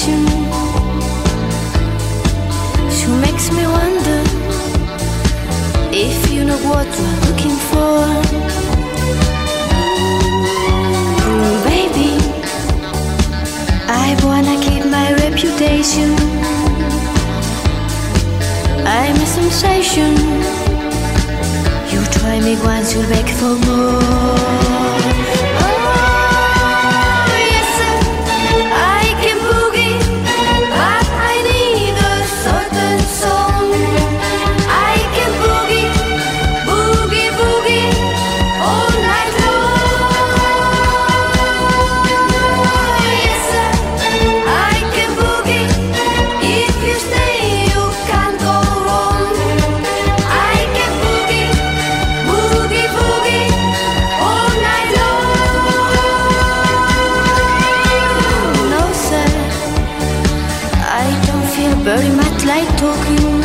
sensation. She makes me wonder if you know what you're looking for. Baby, I wanna keep my reputation. I'm a sensation. You try me once, you'll beg for more. Very much like talking,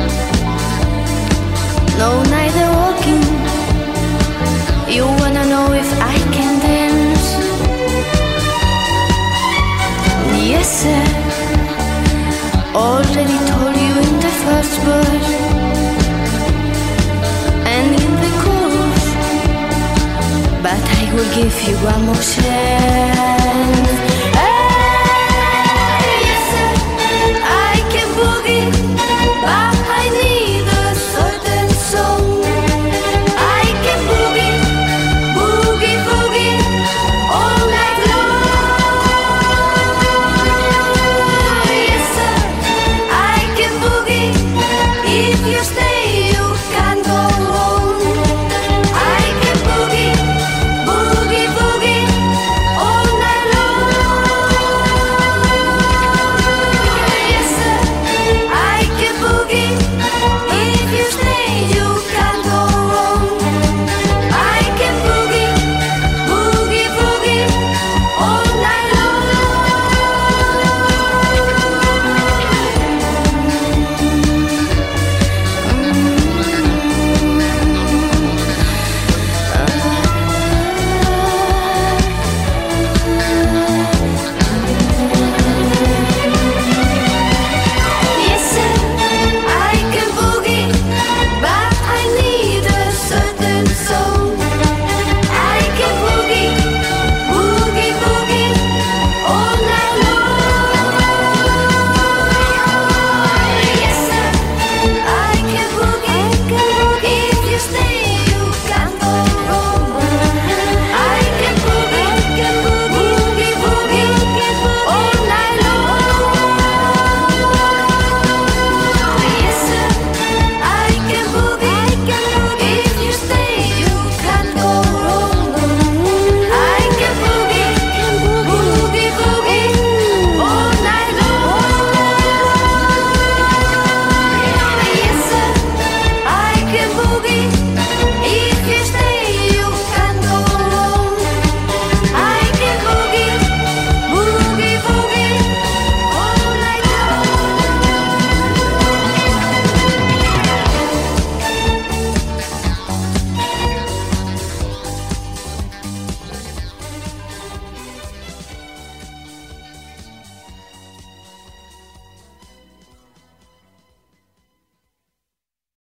no, neither walking. You wanna know if I can dance? Yes, sir, already told you in the first verse and in the chorus, but I will give you one more chance.